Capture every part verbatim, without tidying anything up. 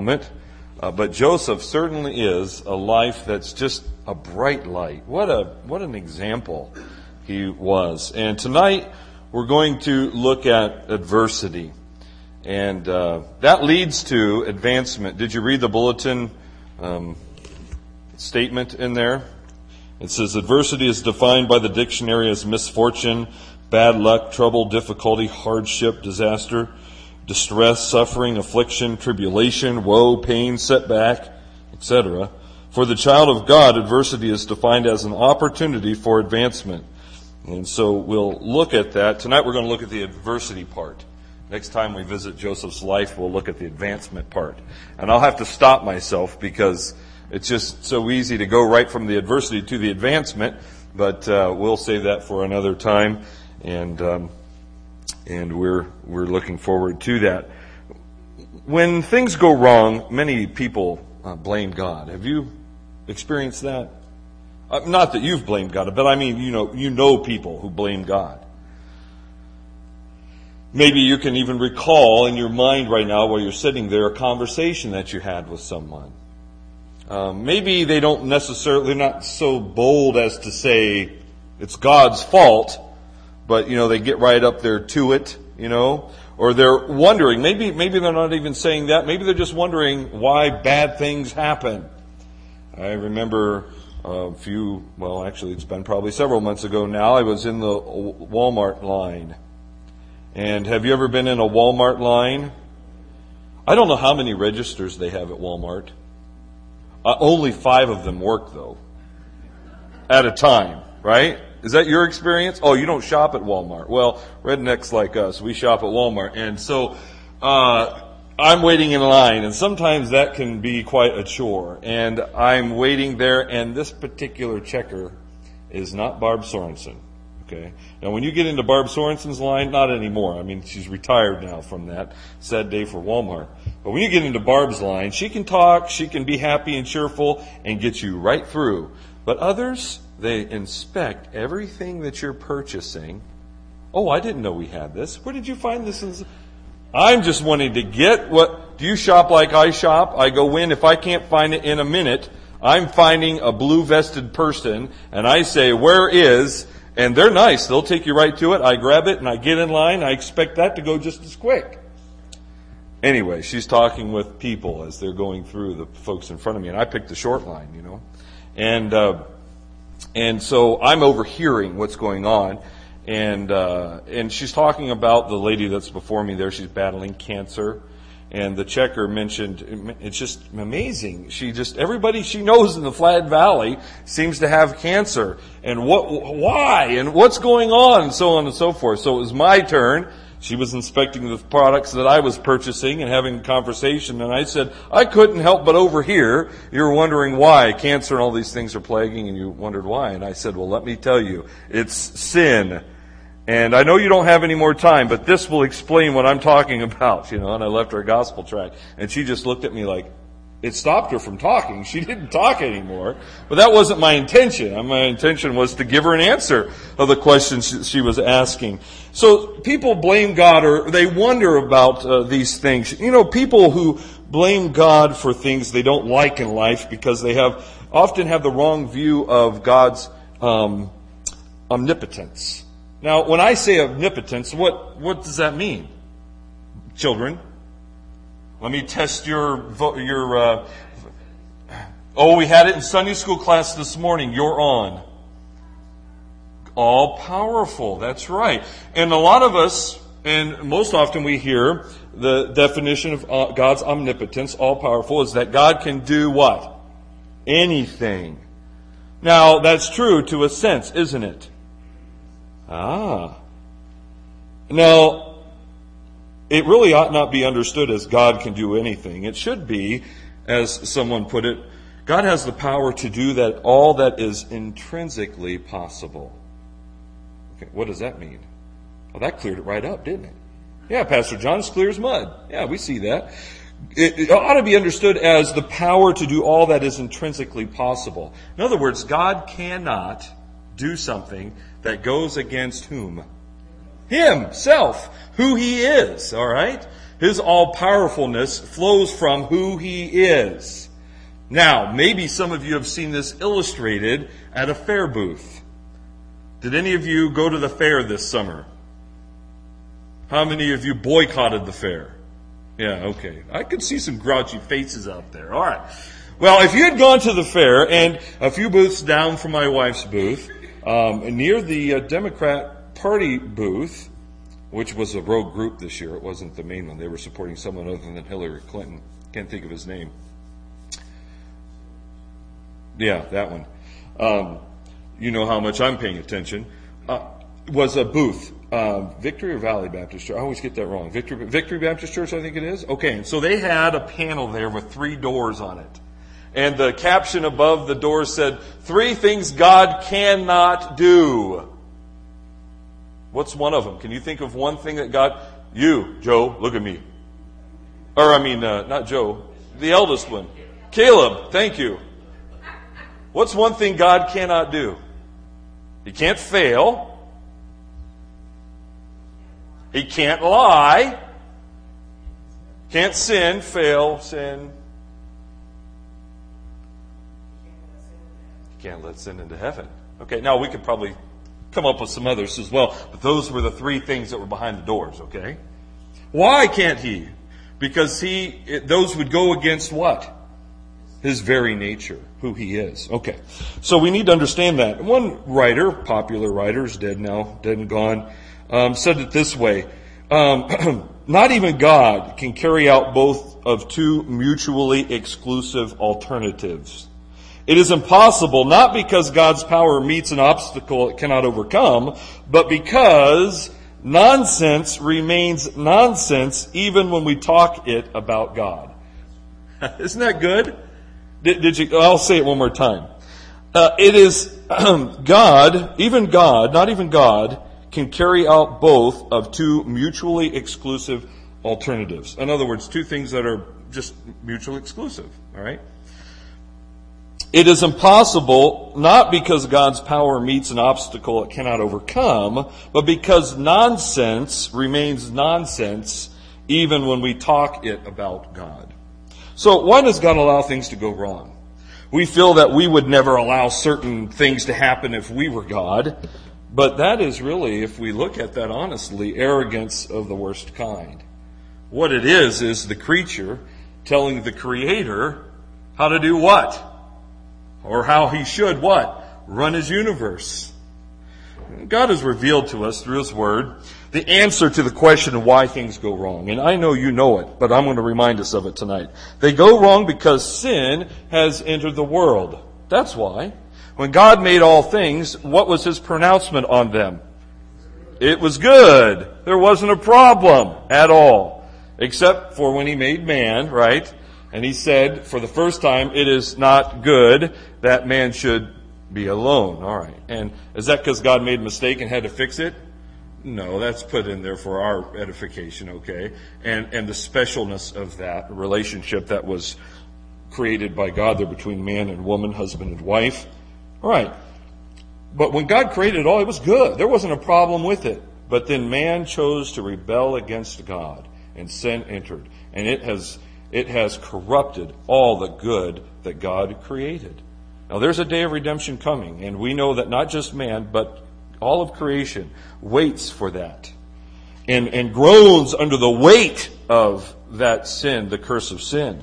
moment. Uh, but Joseph certainly is a life that's just a bright light. What a what an example he was. And tonight we're going to look at adversity. And uh, that leads to advancement. Did you read the bulletin um, statement in there? It says, adversity is defined by the dictionary as misfortune, bad luck, trouble, difficulty, hardship, disaster, distress, suffering, affliction, tribulation, woe, pain, setback, et cetera. For the child of God, adversity is defined as an opportunity for advancement. And so we'll look at that. Tonight we're going to look at the adversity part. Next time we visit Joseph's life, we'll look at the advancement part. And I'll have to stop myself because it's just so easy to go right from the adversity to the advancement. But uh, we'll save that for another time. And um, and we're we're looking forward to that. When things go wrong, many people uh, blame God. Have you experienced that? Uh, not that you've blamed God, but I mean, you know, you know people who blame God. Maybe you can even recall in your mind right now while you're sitting there a conversation that you had with someone. Um, maybe they don't necessarily, they're not so bold as to say it's God's fault, but, you know, they get right up there to it, you know, or they're wondering, maybe, maybe they're not even saying that, maybe they're just wondering why bad things happen. I remember a few, well, actually it's been probably several months ago now, I was in the Walmart line. And have you ever been in a Walmart line? I don't know how many registers they have at Walmart. Uh, only five of them work, though, at a time, right? Is that your experience? Oh, you don't shop at Walmart. Well, rednecks like us, we shop at Walmart. And so uh I'm waiting in line, and sometimes that can be quite a chore. And I'm waiting there, and this particular checker is not Barb Sorensen. Okay. Now, when you get into Barb Sorensen's line, not anymore. I mean, she's retired now from that. Sad day for Walmart. But when you get into Barb's line, she can talk, she can be happy and cheerful, and get you right through. But others, they inspect everything that you're purchasing. Oh, I didn't know we had this. Where did you find this? I'm just wanting to get what, do you shop like I shop? I go in, if I can't find it in a minute, I'm finding a blue vested person, and I say, where is, and they're nice, they'll take you right to it, I grab it, and I get in line, I expect that to go just as quick. Anyway, she's talking with people as they're going through, the folks in front of me, and I picked the short line, you know. And, uh, and so I'm overhearing what's going on. And uh, and she's talking about the lady that's before me there. She's battling cancer. And the checker mentioned, it's just amazing. She just, everybody she knows in the Flat Valley seems to have cancer. And what, why? And what's going on? And so on and so forth. So it was my turn. She was inspecting the products that I was purchasing and having a conversation. And I said, I couldn't help but overhear. You're wondering why cancer and all these things are plaguing, and you wondered why. And I said, well, let me tell you, it's sin. And I know you don't have any more time, but this will explain what I'm talking about, you know, and I left her a gospel tract. And she just looked at me like, it stopped her from talking. She didn't talk anymore. But that wasn't my intention. My intention was to give her an answer of the questions she was asking. So people blame God, or they wonder about uh, these things. You know, people who blame God for things they don't like in life because they have often have the wrong view of God's um, omnipotence. Now, when I say omnipotence, what, what does that mean? Children, let me test your, your, uh, oh, we had it in Sunday school class this morning. You're on. All powerful. That's right. And a lot of us, and most often we hear the definition of uh, God's omnipotence, all powerful, is that God can do what? Anything. Now, that's true to a sense, isn't it? Ah. Now, it really ought not be understood as God can do anything. It should be, as someone put it, God has the power to do that all that is intrinsically possible. Okay, what does that mean? Well, that cleared it right up, didn't it? Yeah, Pastor John, it's clear as mud. Yeah, we see that. It, it ought to be understood as the power to do all that is intrinsically possible. In other words, God cannot do something that goes against whom? Himself, who He is, all right? His all-powerfulness flows from who He is. Now, maybe some of you have seen this illustrated at a fair booth. Did any of you go to the fair this summer? How many of you boycotted the fair? Yeah, okay. I could see some grouchy faces out there. All right. Well, if you had gone to the fair, and a few booths down from my wife's booth, um, near the uh, Democrat Party booth, which was a rogue group this year, it wasn't the main one. They were supporting someone other than Hillary Clinton. Can't think of his name. Yeah, that one. Um, you know how much I'm paying attention. Uh, was a booth. Uh, Victory or Valley Baptist Church? I always get that wrong. Victory, Victory Baptist Church, I think it is. Okay, and so they had a panel there with three doors on it. And the caption above the door said, three things God cannot do. What's one of them? Can you think of one thing that God... You, Joe, look at me. Or, I mean, uh, not Joe. The eldest one. Caleb, thank you. What's one thing God cannot do? He can't fail. He can't lie. Can't sin, fail, sin. Can't let sin into heaven. Okay, now we could probably come up with some others as well, but those were the three things that were behind the doors, okay? Why can't he? Because he, it, those would go against what? His very nature, who he is. Okay, so we need to understand that. One writer, popular writer, is dead now, dead and gone, um, said it this way. Um, not even God can carry out both of two mutually exclusive alternatives. It is impossible, not because God's power meets an obstacle it cannot overcome, but because nonsense remains nonsense even when we talk it about God. Isn't that good? Did, did you? I'll say it one more time. Uh, it is um, God, even God, not even God, can carry out both of two mutually exclusive alternatives. In other words, two things that are just mutually exclusive. All right. It is impossible, not because God's power meets an obstacle it cannot overcome, but because nonsense remains nonsense even when we talk it about God. So why does God allow things to go wrong? We feel that we would never allow certain things to happen if we were God, but that is really, if we look at that honestly, arrogance of the worst kind. What it is, is the creature telling the Creator how to do what? Or how he should what? Run his universe. God has revealed to us through His Word the answer to the question of why things go wrong. And I know you know it, but I'm going to remind us of it tonight. They go wrong because sin has entered the world. That's why. When God made all things, what was His pronouncement on them? It was good. There wasn't a problem at all. Except for when He made man, right? And He said, for the first time, it is not good that man should be alone. All right. And is that because God made a mistake and had to fix it? No, that's put in there for our edification, okay? And and the specialness of that relationship that was created by God there between man and woman, husband and wife. All right. But when God created it all, it was good. There wasn't a problem with it. But then man chose to rebel against God, and sin entered. And it has it has corrupted all the good that God created. Now there's a day of redemption coming, and we know that not just man, but all of creation waits for that. And, and groans under the weight of that sin, the curse of sin.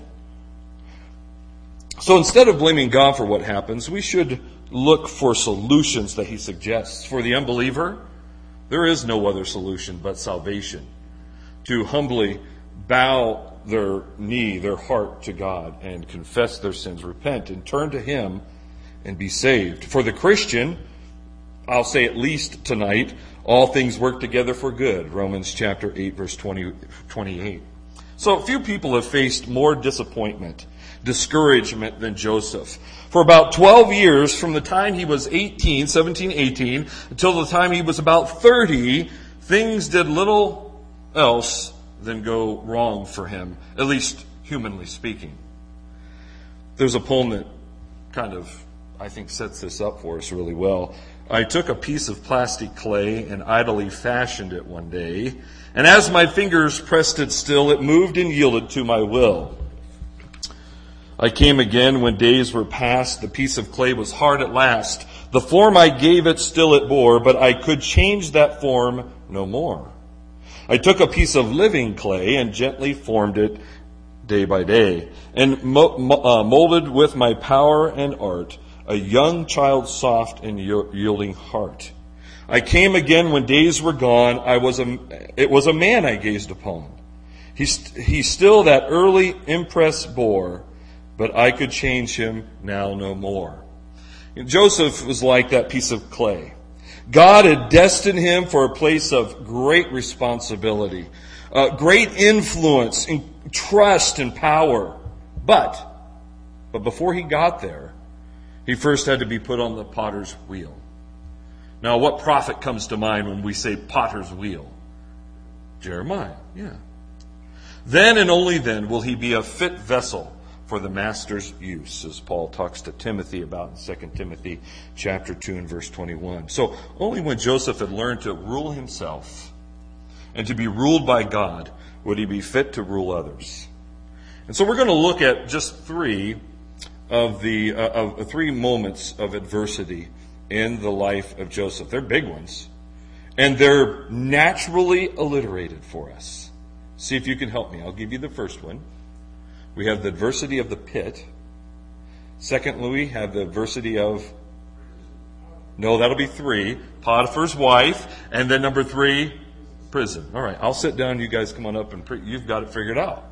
So instead of blaming God for what happens, we should look for solutions that He suggests. For the unbeliever, there is no other solution but salvation. To humbly bow their knee, their heart to God, and confess their sins, repent, and turn to Him and be saved. For the Christian, I'll say at least tonight, all things work together for good. Romans chapter eight, verse twenty, twenty-eight. So few people have faced more disappointment, discouragement than Joseph. For about twelve years, from the time he was eighteen, seventeen, eighteen, until the time he was about thirty, things did little else than go wrong for him, at least humanly speaking. There's a poem that kind of, I think, sets this up for us really well. I took a piece of plastic clay and idly fashioned it one day, and as my fingers pressed it still, it moved and yielded to my will. I came again when days were past. The piece of clay was hard at last. The form I gave it still it bore, but I could change that form no more. I took a piece of living clay and gently formed it day by day, and mo- mo- uh, molded with my power and art a young child's soft and yielding heart. I came again when days were gone. I was a, it was a man I gazed upon. He, st- he still that early impress bore, but I could change him now no more. And Joseph was like that piece of clay. God had destined him for a place of great responsibility, uh, great influence, and trust and power. But, but before he got there, he first had to be put on the potter's wheel. Now, what prophet comes to mind when we say potter's wheel? Jeremiah, yeah. Then and only then will he be a fit vessel for the master's use, as Paul talks to Timothy about in Second Timothy chapter two and verse twenty-one. So only when Joseph had learned to rule himself and to be ruled by God would he be fit to rule others. And so we're going to look at just three of the uh, of three moments of adversity in the life of Joseph. They're big ones, and they're naturally alliterated for us. See if you can help me. I'll give you the first one. We have the adversity of the pit. Secondly, we have the adversity of, no, that'll be three, Potiphar's wife, and then number three, prison. All right, I'll sit down. You guys come on up, and pre- you've got it figured out.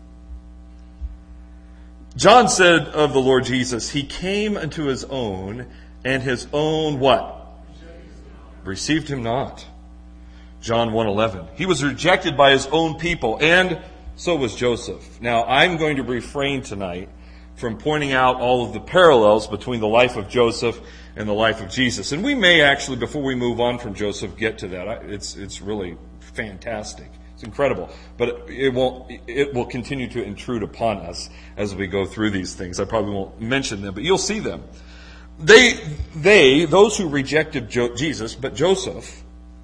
John said of the Lord Jesus, he came unto his own, and his own what? Received him not. John one eleven. He was rejected by his own people, and so was Joseph. Now, I'm going to refrain tonight from pointing out all of the parallels between the life of Joseph and the life of Jesus. And we may actually, before we move on from Joseph, get to that. It's it's really fantastic. It's incredible. But it won't, it will continue to intrude upon us as we go through these things. I probably won't mention them, but you'll see them. They, they, those who rejected Jo- Jesus, but Joseph,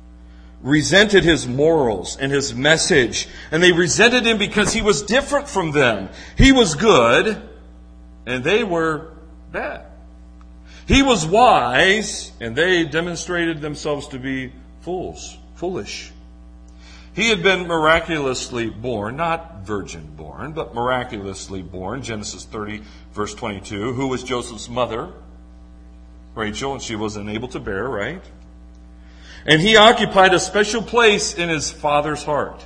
resented his morals and his message. And they resented him because he was different from them. He was good, and they were bad. He was wise, and they demonstrated themselves to be fools, foolish. He had been miraculously born, not virgin born, but miraculously born. Genesis thirty, verse twenty-two. Who was Joseph's mother? Rachel, and she wasn't able to bear, right? And he occupied a special place in his father's heart.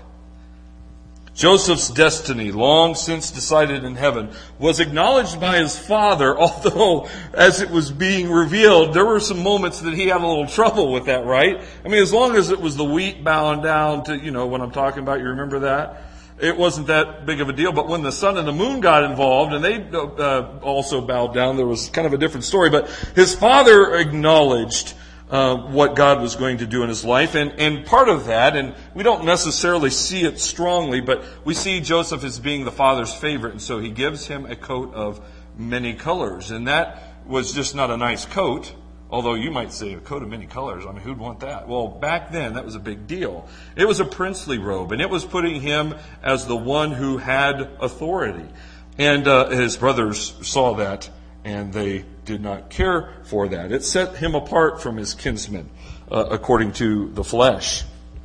Joseph's destiny, long since decided in heaven, was acknowledged by his father, although as it was being revealed, there were some moments that he had a little trouble with that, right? I mean, as long as it was the wheat bowing down to, you know, what I'm talking about, you remember that? It wasn't that big of a deal. But when the sun and the moon got involved and they uh, also bowed down, there was kind of a different story. But his father acknowledged Uh, what God was going to do in his life. And, and part of that, and we don't necessarily see it strongly, but we see Joseph as being the father's favorite. And so he gives him a coat of many colors. And that was just not a nice coat, although you might say a coat of many colors. I mean, who'd want that? Well, back then, that was a big deal. It was a princely robe, and it was putting him as the one who had authority. And uh, his brothers saw that, and they did not care for that. It set him apart from his kinsmen, uh, according to the flesh.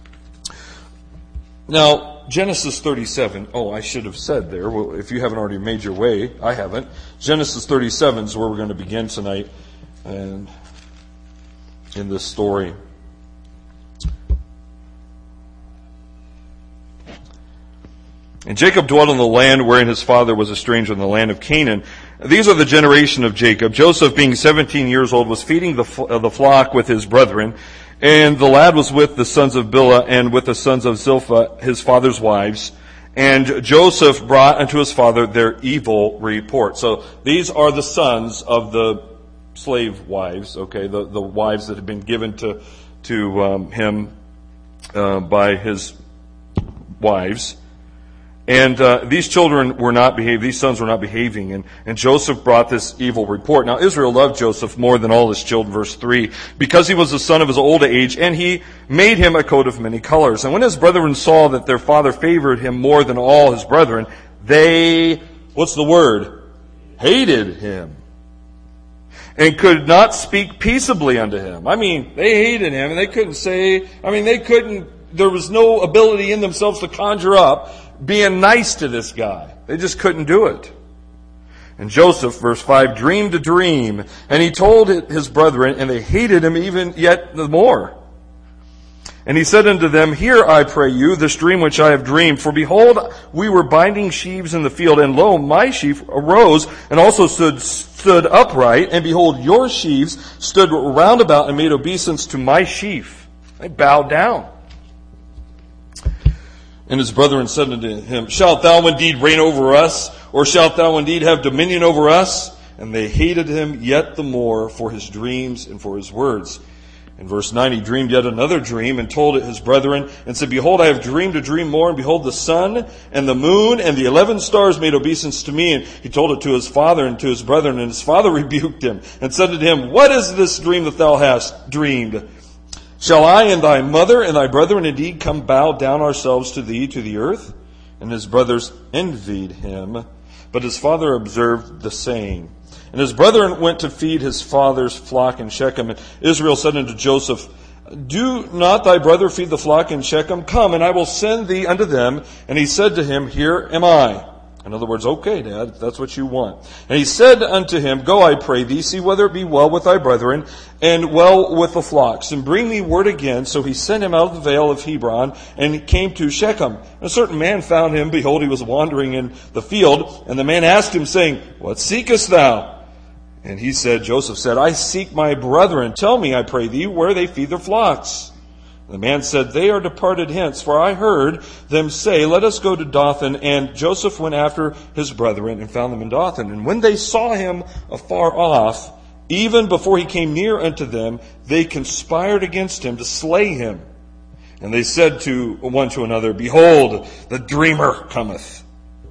Now, Genesis thirty-seven, oh, I should have said there, well, if you haven't already made your way, I haven't. Genesis thirty-seven is where we're going to begin tonight, and in this story. And Jacob dwelt in the land wherein his father was a stranger in the land of Canaan. These are the generation of Jacob. Joseph, being seventeen years old, was feeding the, uh, the flock with his brethren. And the lad was with the sons of Bilhah and with the sons of Zilpah, his father's wives. And Joseph brought unto his father their evil report. So these are the sons of the slave wives, okay, the, the wives that had been given to, to um, him uh, by his wives. And uh, these children were not behaving, these sons were not behaving, and, and Joseph brought this evil report. Now Israel loved Joseph more than all his children, verse three, because he was the son of his old age, and he made him a coat of many colors. And when his brethren saw that their father favored him more than all his brethren, they, what's the word? Hated him. And could not speak peaceably unto him. I mean, they hated him, and they couldn't say, I mean, they couldn't, there was no ability in themselves to conjure up being nice to this guy. They just couldn't do it. And Joseph, verse five, dreamed a dream, and he told it his brethren, and they hated him even yet the more. And he said unto them, Hear, I pray you, this dream which I have dreamed. For behold, we were binding sheaves in the field, and lo, my sheaf arose, and also stood stood upright, and behold, your sheaves stood round about and made obeisance to my sheaf. They bowed down. And his brethren said unto him, Shalt thou indeed reign over us, or shalt thou indeed have dominion over us? And they hated him yet the more for his dreams and for his words. In verse nine, he dreamed yet another dream, and told it his brethren, and said, Behold, I have dreamed a dream more, and behold, the sun and the moon and the eleven stars made obeisance to me. And he told it to his father and to his brethren, and his father rebuked him, and said to him, What is this dream that thou hast dreamed? Shall I and thy mother and thy brethren indeed come bow down ourselves to thee to the earth? And his brothers envied him, but his father observed the saying. And his brethren went to feed his father's flock in Shechem. And Israel said unto Joseph, Do not thy brother feed the flock in Shechem? Come, and I will send thee unto them. And he said to him, Here am I. In other words, okay, Dad, if that's what you want. And he said unto him, Go, I pray thee, see whether it be well with thy brethren, and well with the flocks, and bring me word again. So he sent him out of the vale of Hebron, and he came to Shechem. And a certain man found him. Behold, he was wandering in the field. And the man asked him, saying, What seekest thou? And he said, Joseph said, I seek my brethren. Tell me, I pray thee, where they feed their flocks. The man said, They are departed hence, for I heard them say, Let us go to Dothan. And Joseph went after his brethren and found them in Dothan. And when they saw him afar off, even before he came near unto them, they conspired against him to slay him. And they said to one to another, Behold, the dreamer cometh.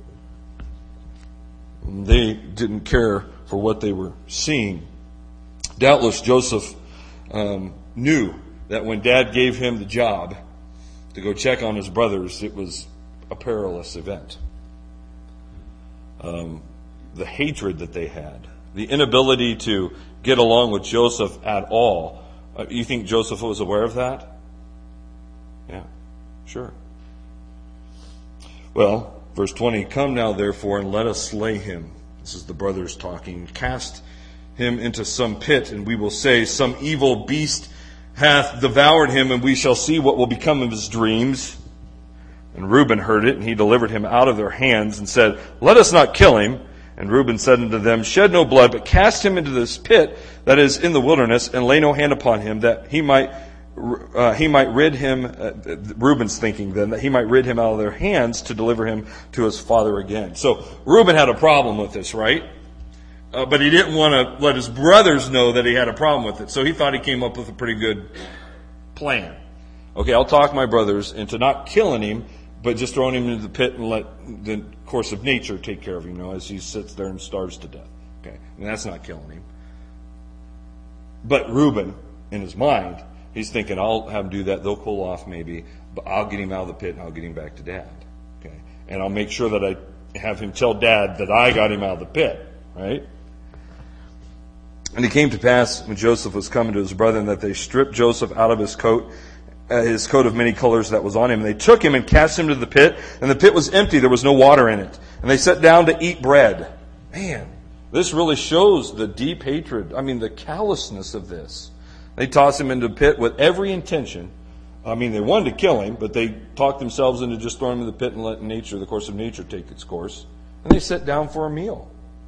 And they didn't care for what they were seeing. Doubtless Joseph um, knew that when Dad gave him the job to go check on his brothers, it was a perilous event. Um, the hatred that they had, the inability to get along with Joseph at all. Uh, you think Joseph was aware of that? Yeah, sure. Well, verse twenty, Come now therefore and let us slay him. This is the brothers talking. Cast him into some pit, and we will say, Some evil beast hath devoured him, and we shall see what will become of his dreams. And Reuben heard it, and he delivered him out of their hands, and said, Let us not kill him. And Reuben said unto them, Shed no blood, but cast him into this pit that is in the wilderness, and lay no hand upon him, that he might uh, he might rid him. Uh, Reuben's thinking then that he might rid him out of their hands to deliver him to his father again. So Reuben had a problem with this, right? Uh, but he didn't want to let his brothers know that he had a problem with it. So he thought he came up with a pretty good plan. Okay, I'll talk my brothers into not killing him, but just throwing him into the pit and let the course of nature take care of him, you know, as he sits there and starves to death. Okay, and that's not killing him. But Reuben, in his mind, he's thinking, I'll have him do that. They'll cool off maybe, but I'll get him out of the pit and I'll get him back to Dad. Okay, and I'll make sure that I have him tell Dad that I got him out of the pit, right? And it came to pass when Joseph was coming to his brethren that they stripped Joseph out of his coat, uh, his coat of many colors that was on him. And they took him and cast him to the pit, and the pit was empty. There was no water in it. And they sat down to eat bread. Man, this really shows the deep hatred. I mean, the callousness of this. They tossed him into the pit with every intention. I mean, they wanted to kill him, but they talked themselves into just throwing him in the pit and letting nature, the course of nature, take its course. And they sat down for a meal.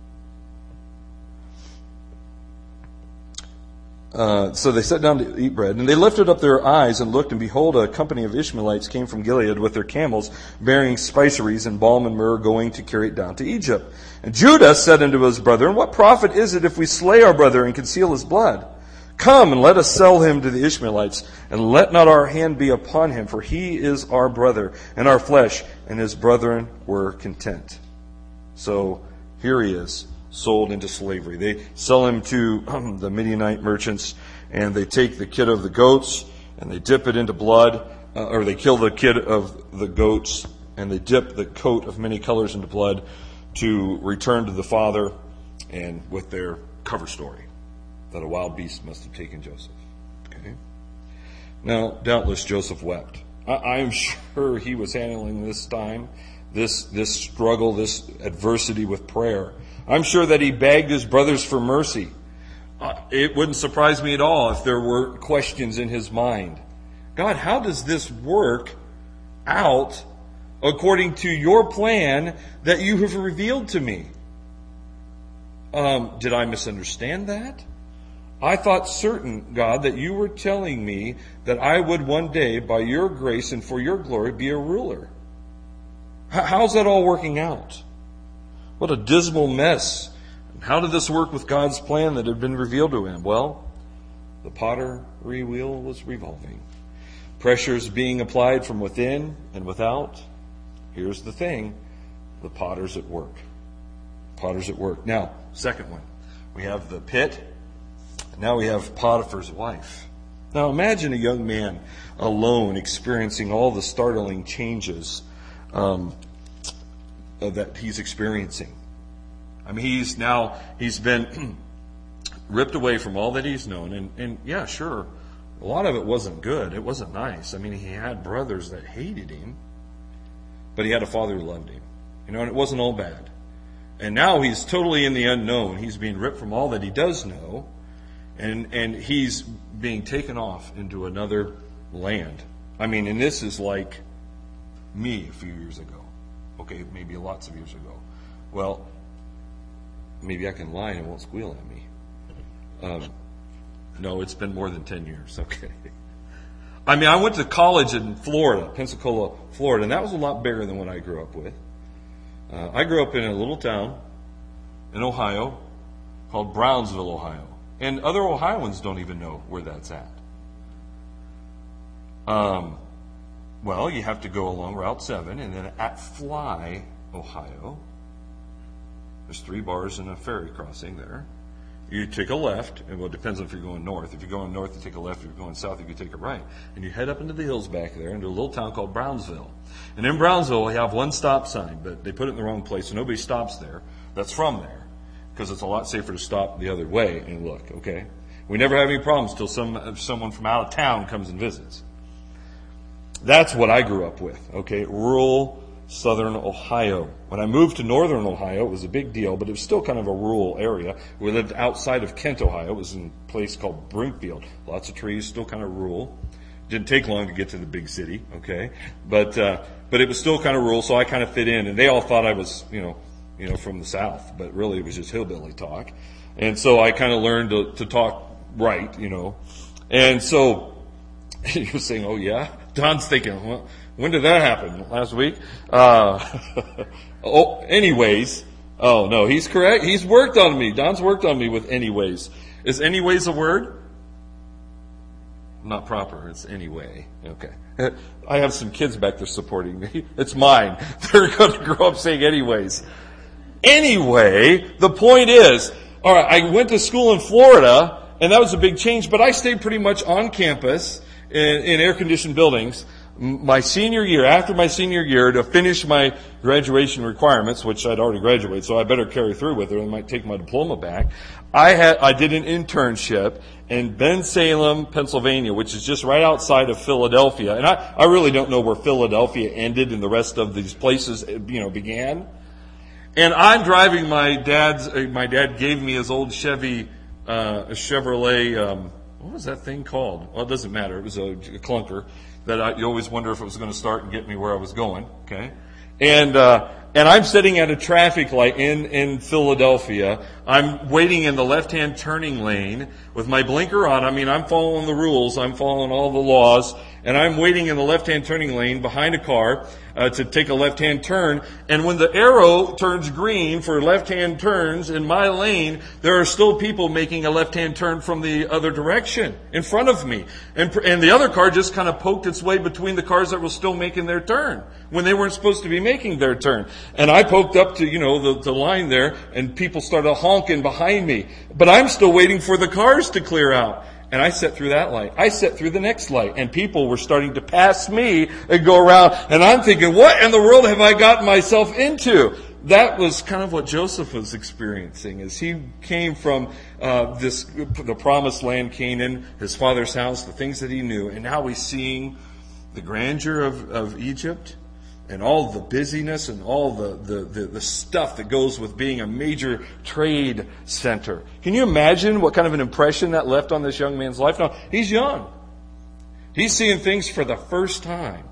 Uh, so they sat down to eat bread, and they lifted up their eyes and looked, and behold, a company of Ishmaelites came from Gilead with their camels, bearing spiceries and balm and myrrh, going to carry it down to Egypt. And Judah said unto his brethren, What profit is it if we slay our brother and conceal his blood? Come and let us sell him to the Ishmaelites, and let not our hand be upon him, for he is our brother and our flesh, and his brethren were content. So here he is, sold into slavery. They sell him to um, the Midianite merchants, and they take the kid of the goats, and they dip it into blood, uh, or they kill the kid of the goats, and they dip the coat of many colors into blood to return to the father, and with their cover story, that a wild beast must have taken Joseph. Okay. Now, doubtless Joseph wept. I, I'm sure he was handling this time, this this struggle, this adversity with prayer. I'm sure that he begged his brothers for mercy. Uh, it wouldn't surprise me at all if there were questions in his mind. God, how does this work out according to your plan that you have revealed to me? Um, did I misunderstand that? I thought certain, God, that you were telling me that I would one day, by your grace and for your glory, be a ruler. H- how's that all working out? What a dismal mess. How did this work with God's plan that had been revealed to him? Well, the pottery wheel was revolving. Pressures being applied from within and without. Here's the thing. The potter's at work. Potter's at work. Now, second one. We have the pit. Now we have Potiphar's wife. Now imagine a young man alone experiencing all the startling changes um, that he's experiencing. I mean, he's now, he's been ripped away from all that he's known. And, and yeah, sure, a lot of it wasn't good. It wasn't nice. I mean, he had brothers that hated him, but he had a father who loved him. You know, and it wasn't all bad. And now he's totally in the unknown. He's being ripped from all that he does know. And and he's being taken off into another land. I mean, and this is like me a few years ago. Okay, maybe lots of years ago. Well, maybe I can lie and it won't squeal at me. Um, no, it's been more than ten years. Okay. I mean, I went to college in Florida, Pensacola, Florida, and that was a lot bigger than what I grew up with. Uh, I grew up in a little town in Ohio called Brownsville, Ohio. And other Ohioans don't even know where that's at. Um, well, you have to go along Route seven, and then at Fly, Ohio, there's three bars and a ferry crossing there. You take a left, and well, it depends on if you're going north. If you're going north, you take a left. If you're going south, you can take a right. And you head up into the hills back there into a little town called Brownsville. And in Brownsville, we have one stop sign, but they put it in the wrong place, so nobody stops there. That's from there. Because it's a lot safer to stop the other way and look, okay? We never have any problems till some someone from out of town comes and visits. That's what I grew up with, okay? Rural southern Ohio. When I moved to northern Ohio, it was a big deal, but it was still kind of a rural area. We lived outside of Kent, Ohio. It was in a place called Brinkfield. Lots of trees, still kind of rural. Didn't take long to get to the big city, okay? But uh, but it was still kind of rural, so I kind of fit in. And they all thought I was, you know, you know, from the South, but really it was just hillbilly talk. And so I kind of learned to, to talk right, you know. And so he was saying, oh, yeah? Don's thinking, well, when did that happen? Last week? Uh, oh, anyways. Oh, no, he's correct. He's worked on me. Don's worked on me with anyways. Is anyways a word? Not proper. It's anyway. Okay. I have some kids back there supporting me. It's mine. They're going to grow up saying anyways. Anyway, the point is, all right, I went to school in Florida, and that was a big change, but I stayed pretty much on campus in, in air-conditioned buildings my senior year, after my senior year, to finish my graduation requirements, which I'd already graduated, so I better carry through with it, or I might take my diploma back. I had, I did an internship in Bensalem, Pennsylvania, which is just right outside of Philadelphia. And I, I really don't know where Philadelphia ended and the rest of these places, you know, began. And I'm driving my dad's, uh, my dad gave me his old Chevy, uh, a Chevrolet, um, what was that thing called? Well, it doesn't matter. It was a, a clunker that I, you always wonder if it was going to start and get me where I was going. Okay. And, uh, and I'm sitting at a traffic light in, in Philadelphia. I'm waiting in the left-hand turning lane with my blinker on. I mean, I'm following the rules. I'm following all the laws. And I'm waiting in the left-hand turning lane behind a car. uh, to take a left-hand turn. And when the arrow turns green for left-hand turns in my lane, there are still people making a left-hand turn from the other direction in front of me. And, and the other car just kind of poked its way between the cars that were still making their turn when they weren't supposed to be making their turn. And I poked up to, you know, the, the line there, and people started honking behind me. But I'm still waiting for the cars to clear out. And I set through that light. I set through the next light. And people were starting to pass me and go around. And I'm thinking, what in the world have I gotten myself into? That was kind of what Joseph was experiencing as he came from uh, this, the promised land, Canaan, his father's house, the things that he knew. And now he's seeing the grandeur of, of Egypt and all the busyness and all the, the, the, the stuff that goes with being a major trade center. Can you imagine what kind of an impression that left on this young man's life? Now, he's young. He's seeing things for the first time.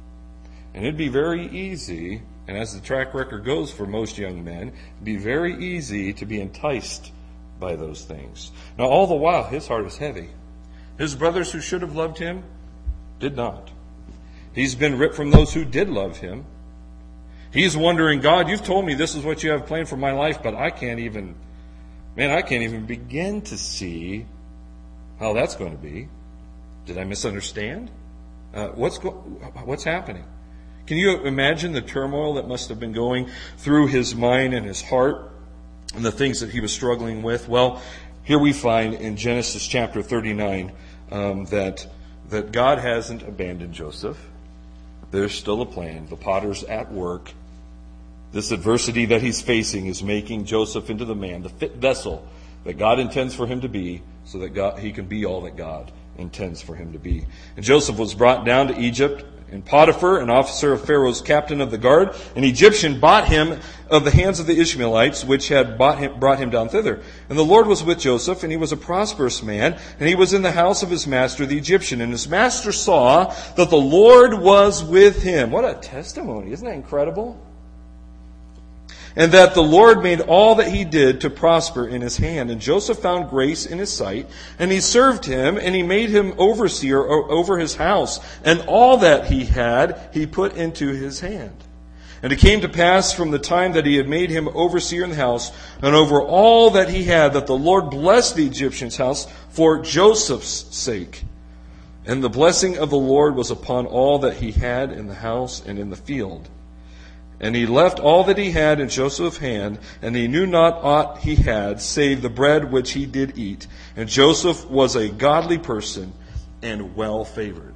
And it'd be very easy, and as the track record goes for most young men, it'd be very easy to be enticed by those things. Now, all the while, his heart is heavy. His brothers who should have loved him did not. He's been ripped from those who did love him. He's wondering, God, you've told me this is what you have planned for my life, but I can't even, man, I can't even begin to see how that's going to be. Did I misunderstand? Uh, what's go- what's happening? Can you imagine the turmoil that must have been going through his mind and his heart and the things that he was struggling with? Well, here we find in Genesis chapter thirty-nine um, that that God hasn't abandoned Joseph. There's still a plan. The potter's at work. This adversity that he's facing is making Joseph into the man, the fit vessel that God intends for him to be, so that God, he can be all that God intends for him to be. And Joseph was brought down to Egypt, and Potiphar, an officer of Pharaoh's captain of the guard, an Egyptian, bought him of the hands of the Ishmaelites, which had bought him, brought him down thither. And the Lord was with Joseph, and he was a prosperous man, and he was in the house of his master, the Egyptian. And his master saw that the Lord was with him. What a testimony. Isn't that incredible? And that the Lord made all that he did to prosper in his hand. And Joseph found grace in his sight, and he served him, and he made him overseer over his house. And all that he had, he put into his hand. And it came to pass from the time that he had made him overseer in the house, and over all that he had, that the Lord blessed the Egyptian's house for Joseph's sake. And the blessing of the Lord was upon all that he had in the house and in the field. And he left all that he had in Joseph's hand, and he knew not aught he had, save the bread which he did eat. And Joseph was a godly person and well favored.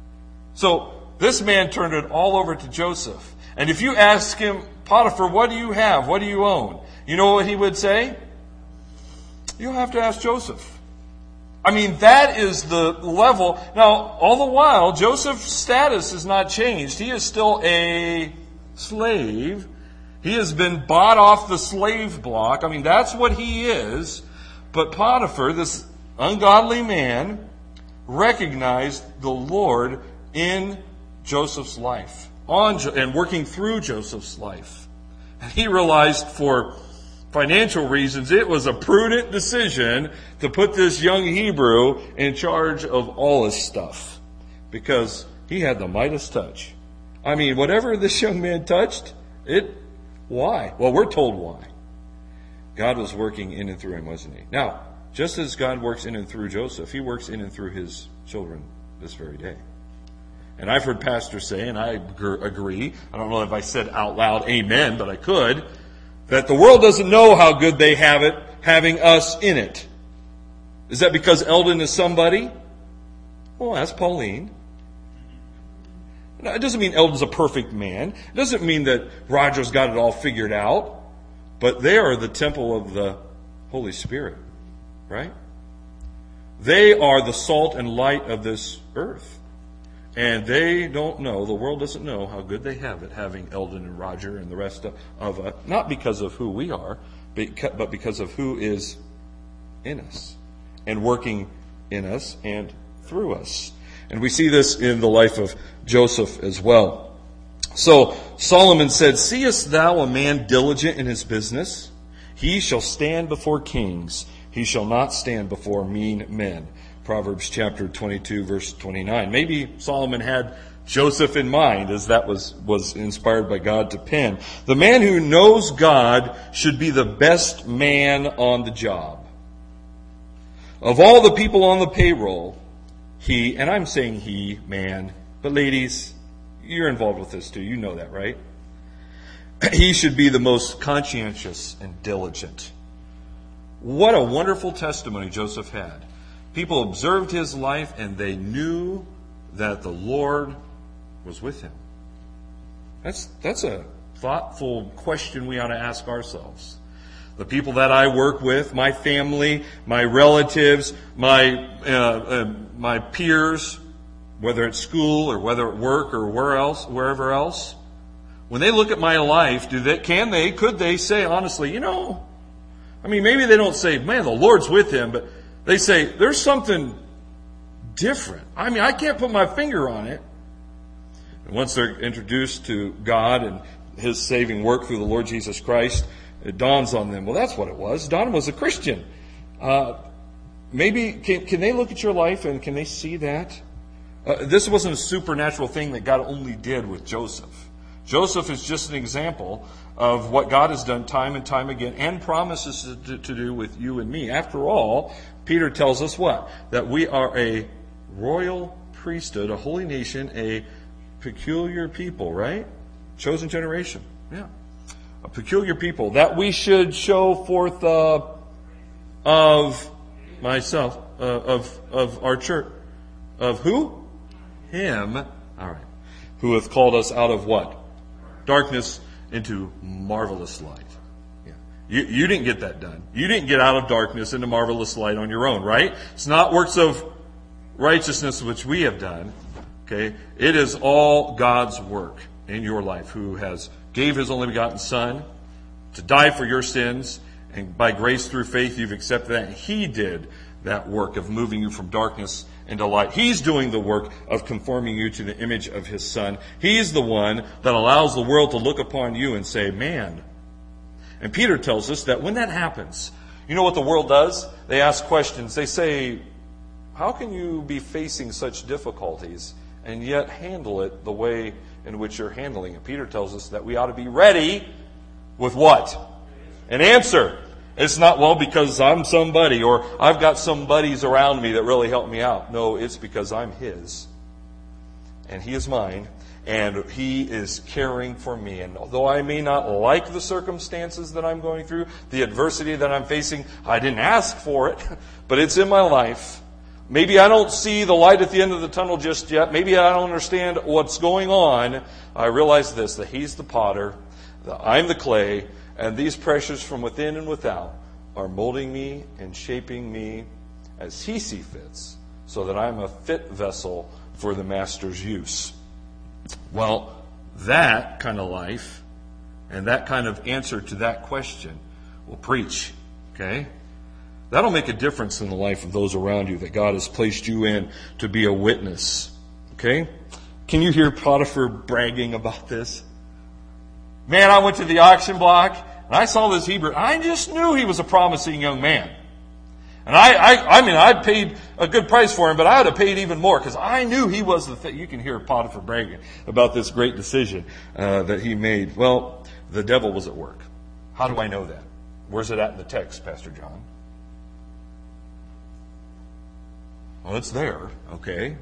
So this man turned it all over to Joseph. And if you ask him, Potiphar, what do you have? What do you own? You know what he would say? You'll have to ask Joseph. I mean, that is the level. Now, all the while, Joseph's status has not changed. He is still a slave. He has been bought off the slave block. I mean, that's what he is. But Potiphar, this ungodly man, recognized the Lord in Joseph's life, on and working through Joseph's life. And he realized for financial reasons it was a prudent decision to put this young Hebrew in charge of all his stuff, because he had the Midas touch. I mean, whatever this young man touched, it, why? Well, we're told why. God was working in and through him, wasn't he? Now, just as God works in and through Joseph, he works in and through his children this very day. And I've heard pastors say, and I agree, I don't know if I said out loud amen, but I could, that the world doesn't know how good they have it having us in it. Is that because Eldon is somebody? Well, ask Pauline. Now, it doesn't mean Eldon's a perfect man. It doesn't mean that Roger's got it all figured out. But they are the temple of the Holy Spirit, right? They are the salt and light of this earth. And they don't know, the world doesn't know how good they have it having Eldon and Roger and the rest of, of uh, not because of who we are, but because of who is in us and working in us and through us. And we see this in the life of Joseph as well. So Solomon said, "Seest thou a man diligent in his business? He shall stand before kings. He shall not stand before mean men." Proverbs chapter twenty-two, verse twenty-nine. Maybe Solomon had Joseph in mind, as that was, was inspired by God to pen. The man who knows God should be the best man on the job. Of all the people on the payroll, he, and I'm saying he, man, but ladies, you're involved with this too. You know that, right? He should be the most conscientious and diligent. What a wonderful testimony Joseph had. People observed his life and they knew that the Lord was with him. That's, that's a thoughtful question we ought to ask ourselves. The people that I work with, my family, my relatives, my uh, uh, my peers, whether at school or whether at work or where else, wherever else, when they look at my life, do they, can they, could they say honestly, you know, I mean, maybe they don't say, man, the Lord's with him, but they say, there's something different. I mean, I can't put my finger on it. And once they're introduced to God and His saving work through the Lord Jesus Christ, it dawns on them, well, that's what it was. Don was a Christian. Uh, maybe, can, can they look at your life and can they see that? Uh, this wasn't a supernatural thing that God only did with Joseph. Joseph is just an example of what God has done time and time again and promises to, to do with you and me. After all, Peter tells us what? That we are a royal priesthood, a holy nation, a peculiar people, right? Chosen generation. Yeah. A peculiar people, that we should show forth uh, of myself, uh, of of our church, of who? Him. All right. Who hath called us out of what? Darkness into marvelous light. Yeah. You, you didn't get that done. You didn't get out of darkness into marvelous light on your own, right? It's not works of righteousness which we have done. Okay. It is all God's work in your life, who has gave His only begotten Son to die for your sins, and by grace through faith you've accepted that. And He did that work of moving you from darkness into light. He's doing the work of conforming you to the image of His Son. He's the one that allows the world to look upon you and say, man. And Peter tells us that when that happens, you know what the world does? They ask questions. They say, how can you be facing such difficulties and yet handle it the way in which you're handling it? Peter tells us that we ought to be ready with what? An answer. It's not, well, because I'm somebody or I've got some buddies around me that really help me out. No, it's because I'm His and He is mine and He is caring for me. And although I may not like the circumstances that I'm going through, the adversity that I'm facing, I didn't ask for it, but it's in my life. Maybe I don't see the light at the end of the tunnel just yet. Maybe I don't understand what's going on. I realize this, that He's the potter, that I'm the clay, and these pressures from within and without are molding me and shaping me as He sees fits, so that I'm a fit vessel for the Master's use. Well, that kind of life and that kind of answer to that question will preach, okay? That'll make a difference in the life of those around you that God has placed you in to be a witness. Okay? Can you hear Potiphar bragging about this? Man, I went to the auction block and I saw this Hebrew. I just knew he was a promising young man. And I, I, I mean, I'd paid a good price for him, but I would have paid even more because I knew he was the thing. You can hear Potiphar bragging about this great decision uh, that he made. Well, the devil was at work. How do I know that? Where's it at in the text, Pastor John? Well, it's there, okay?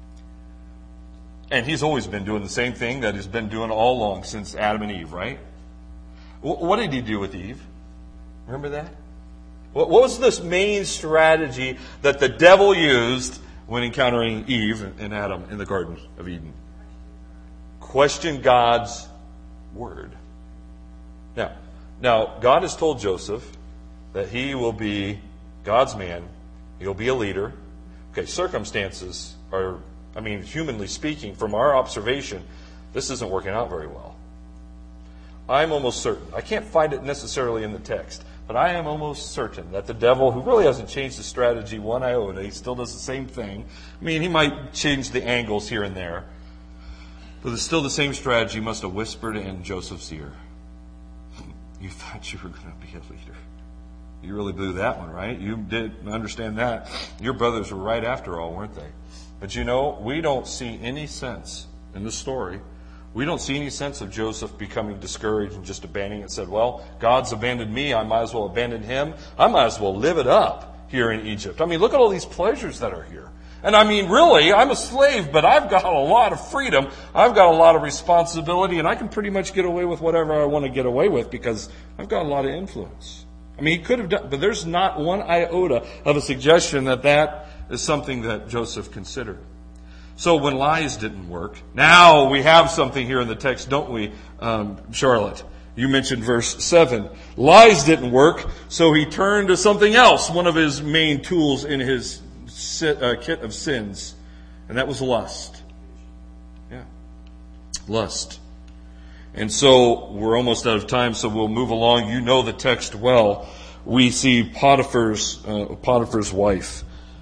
And he's always been doing the same thing that he's been doing all along since Adam and Eve, right? What did he do with Eve? Remember that? What was this main strategy that the devil used when encountering Eve and Adam in the Garden of Eden? Question God's word. Now, now God has told Joseph that he will be God's man. He'll be a leader. Okay, circumstances are, I mean, humanly speaking, from our observation, this isn't working out very well. I'm almost certain, I can't find it necessarily in the text, but I am almost certain that the devil, who really hasn't changed the strategy one iota, he still does the same thing. I mean, he might change the angles here and there, but it's still the same strategy, must have whispered in Joseph's ear. You thought you were going to be a leader. You really blew that one, right? You did understand that. Your brothers were right after all, weren't they? But you know, we don't see any sense in the story, we don't see any sense of Joseph becoming discouraged and just abandoning it and said, well, God's abandoned me, I might as well abandon him. I might as well live it up here in Egypt. I mean, look at all these pleasures that are here. And I mean, really, I'm a slave, but I've got a lot of freedom. I've got a lot of responsibility, and I can pretty much get away with whatever I want to get away with because I've got a lot of influence. I mean, he could have done, but there's not one iota of a suggestion that that is something that Joseph considered. So when lies didn't work, now we have something here in the text, don't we, um, Charlotte? You mentioned verse seven. Lies didn't work, so he turned to something else, one of his main tools in his uh, kit of sins, and that was lust. Yeah, lust. And so we're almost out of time, so we'll move along. You know the text well. We see Potiphar's uh, Potiphar's wife.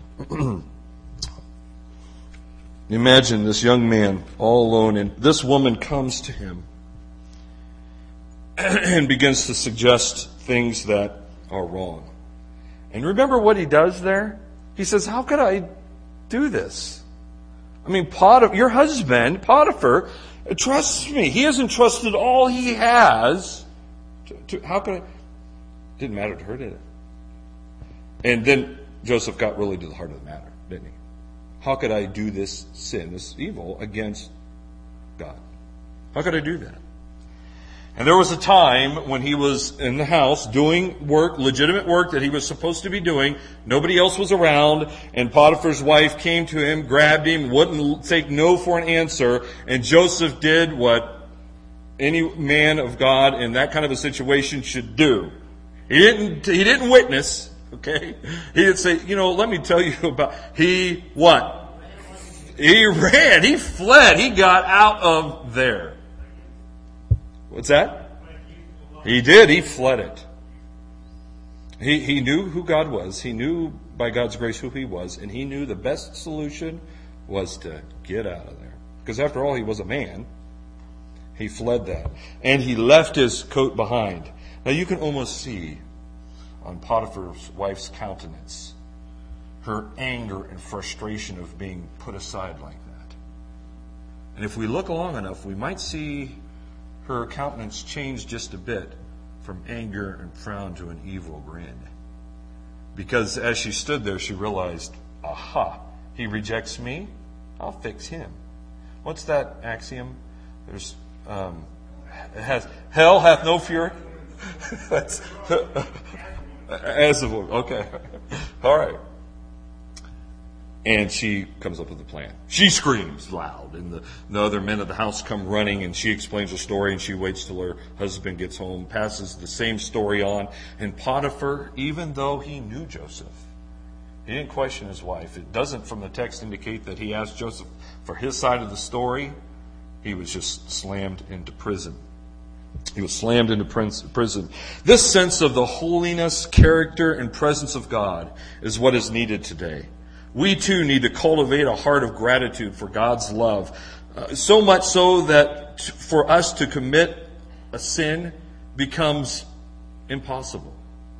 Imagine this young man all alone, and this woman comes to him and begins to suggest things that are wrong. And remember what he does there? He says, how could I do this? I mean, Potiphar, your husband, Potiphar, trusts me. He has entrusted all he has. To, to, how could I? Didn't matter to her, did it? And then Joseph got really to the heart of the matter, didn't he? How could I do this sin, this evil, against God? How could I do that? And there was a time when he was in the house doing work, legitimate work that he was supposed to be doing. Nobody else was around. And Potiphar's wife came to him, grabbed him, wouldn't take no for an answer. And Joseph did what any man of God in that kind of a situation should do. He didn't, he didn't witness, okay? He didn't say, you know, let me tell you about, he what? He ran, he fled, he got out of there. What's that? He did. He fled it. He he knew who God was. He knew by God's grace who he was. And he knew the best solution was to get out of there. Because after all, he was a man. He fled that. And he left his coat behind. Now you can almost see on Potiphar's wife's countenance her anger and frustration of being put aside like that. And if we look long enough, we might see her countenance changed just a bit from anger and frown to an evil grin. Because as she stood there, she realized, aha, he rejects me, I'll fix him. What's that axiom? There's, um, it has, hell hath no fury. That's, as of, okay. All right. And she comes up with a plan. She screams loud, and the, the other men of the house come running, and she explains the story, and she waits till her husband gets home, passes the same story on. And Potiphar, even though he knew Joseph, he didn't question his wife. It doesn't, from the text, indicate that he asked Joseph for his side of the story. He was just slammed into prison. He was slammed into prison. This sense of the holiness, character, and presence of God is what is needed today. We too need to cultivate a heart of gratitude for God's love. Uh, so much so that t- for us to commit a sin becomes impossible.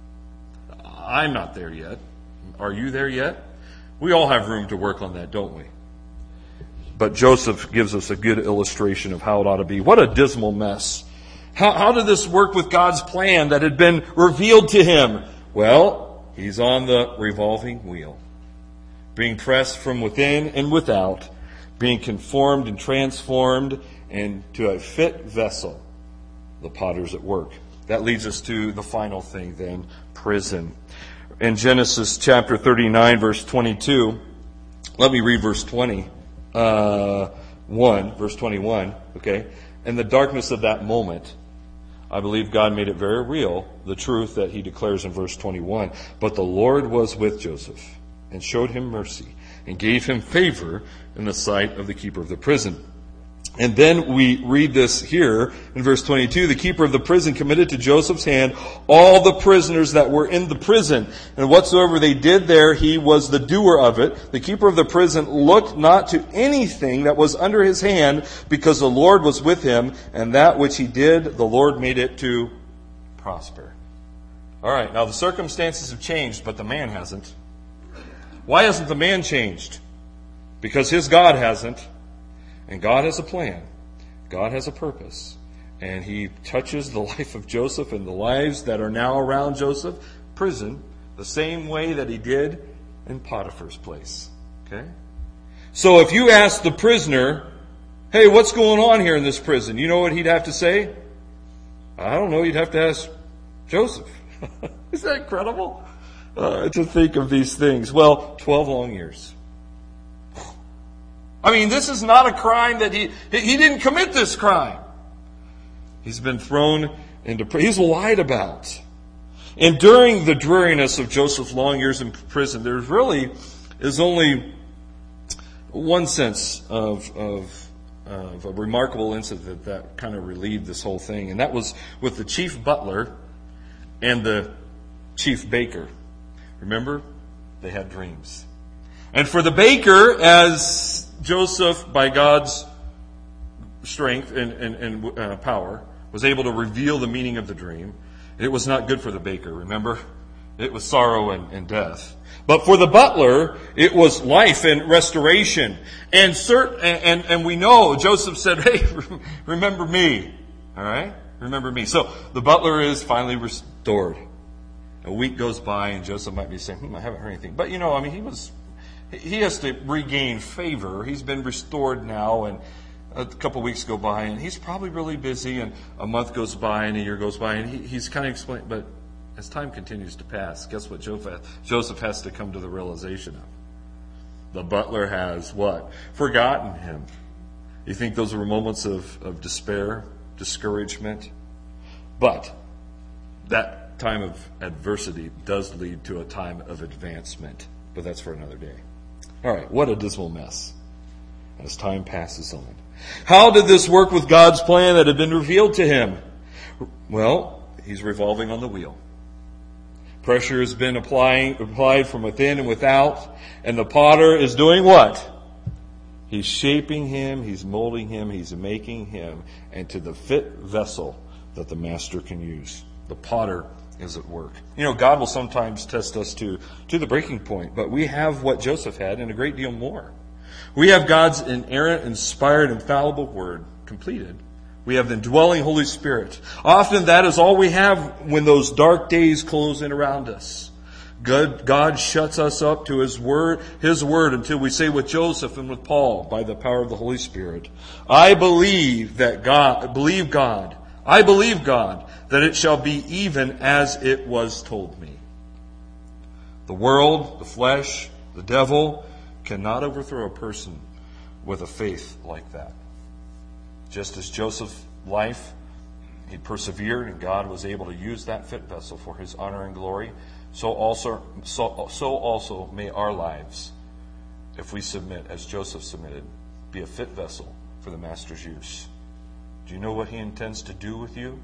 I'm not there yet. Are you there yet? We all have room to work on that, don't we? But Joseph gives us a good illustration of how it ought to be. What a dismal mess. How, how did this work with God's plan that had been revealed to him? Well, he's on the revolving wheel, being pressed from within and without, being conformed and transformed into a fit vessel. The potter's at work. That leads us to the final thing then, prison. In Genesis chapter thirty-nine, verse twenty-two, let me read verse twenty, uh, one, verse twenty-one, okay? In the darkness of that moment, I believe God made it very real, the truth that he declares in verse twenty-one. But the Lord was with Joseph, and showed him mercy, and gave him favor in the sight of the keeper of the prison. And then we read this here in verse twenty-two. The keeper of the prison committed to Joseph's hand all the prisoners that were in the prison. And whatsoever they did there, he was the doer of it. The keeper of the prison looked not to anything that was under his hand, because the Lord was with him, and that which he did, the Lord made it to prosper. All right, now the circumstances have changed, but the man hasn't. Why hasn't the man changed? Because his God hasn't. And God has a plan. God has a purpose. And he touches the life of Joseph and the lives that are now around Joseph, prison, the same way that he did in Potiphar's place. Okay? So if you ask the prisoner, hey, what's going on here in this prison? You know what he'd have to say? I don't know. You'd have to ask Joseph. Isn't that incredible? Uh, to think of these things. Well, twelve long years. I mean, this is not a crime that he, he didn't commit this crime. He's been thrown into prison. He's lied about. And during the dreariness of Joseph's long years in prison, there really is only one sense of, of, of a remarkable incident that kind of relieved this whole thing. And that was with the chief butler and the chief baker. Remember? They had dreams. And for the baker, as Joseph, by God's strength and, and, and uh, power, was able to reveal the meaning of the dream, it was not good for the baker, remember? It was sorrow and, and death. But for the butler, it was life and restoration. And, cert, and, and we know Joseph said, hey, remember me. All right? Remember me. So the butler is finally restored. A week goes by and Joseph might be saying, hmm, I haven't heard anything. But you know, I mean, he was, he has to regain favor. He's been restored now, and a couple of weeks go by and he's probably really busy, and a month goes by and a year goes by, and he, he's kind of explaining, but as time continues to pass, guess what Joseph has to come to the realization of? The butler has what? Forgotten him. You think those were moments of, of despair, discouragement? But that time of adversity does lead to a time of advancement. But that's for another day. All right, what a dismal mess as time passes on. How did this work with God's plan that had been revealed to him? Well, he's revolving on the wheel. Pressure has been applying, applied from within and without, and the potter is doing what? He's shaping him, he's molding him, he's making him into the fit vessel that the master can use. The potter is at work. You know, God will sometimes test us to, to the breaking point, but we have what Joseph had and a great deal more. We have God's inerrant, inspired, infallible word completed. We have the indwelling Holy Spirit. Often that is all we have when those dark days close in around us. God, God shuts us up to His word, His word until we say with Joseph and with Paul, by the power of the Holy Spirit, I believe that God, believe God, I believe God, that it shall be even as it was told me. The world, the flesh, the devil cannot overthrow a person with a faith like that. Just as Joseph's life, he persevered and God was able to use that fit vessel for His honor and glory, so also, so, so also may our lives, if we submit as Joseph submitted, be a fit vessel for the Master's use. Do you know what He intends to do with you?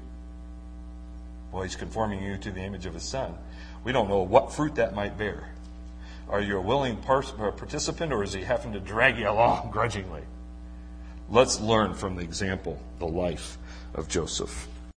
Well, He's conforming you to the image of His Son. We don't know what fruit that might bear. Are you a willing participant, or is He having to drag you along grudgingly? Let's learn from the example, the life of Joseph.